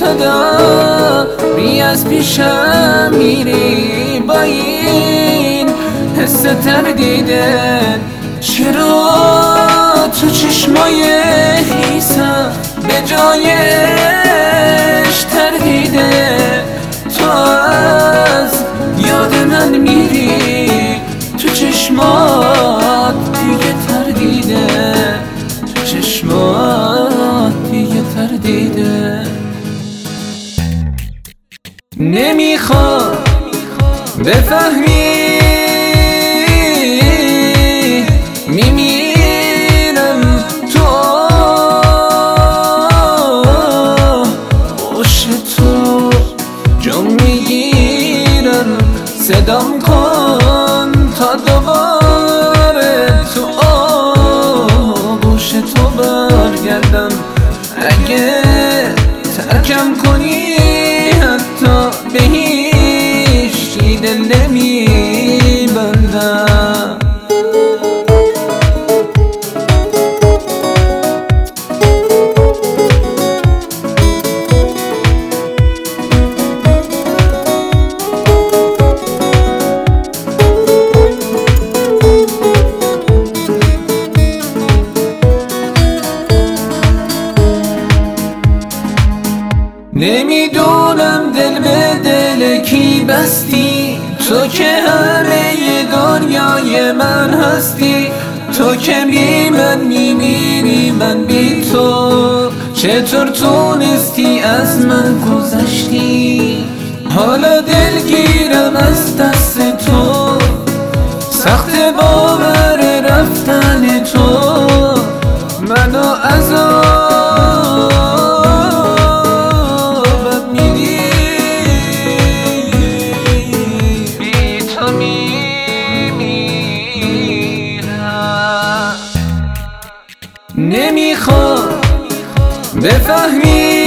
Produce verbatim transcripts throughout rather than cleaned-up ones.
داری از پیشم میری با این حس تردیده. چرا تو چشمای خیسم به جایش تردیده؟ تو از یاد من میری تو چشمات دیگه تردیده، تو چشمات دیگه تردیده. نمیخوام بفهمی میمیرم تو عشق تو، جام میگیرم صدام کن تا دوباره تو آغوش تو برگردم. اگه ترکم کنی حتی به هیچی دل نمیبندم. نمیدونم دل به دل کی بستی، تو که همه دنیای من هستی. تو که بی من میمیری من بی تو، چطور تونستی از من گذشتی؟ حالا دلگیرم از دست تو، سخت باور رفتن تو منو عذاب نمیخوام بفهمی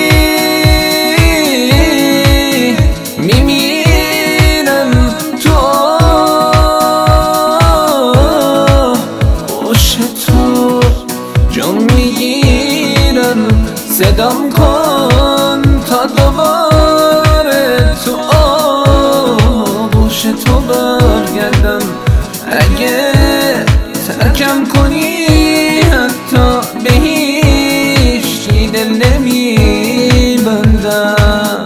میمیرم تو عشق تو، جام میگیرم صدام کن تا دوباره تو آغوش تو برگردم. اگه ترکم کنی حتی به هیچی دل نمیبندم.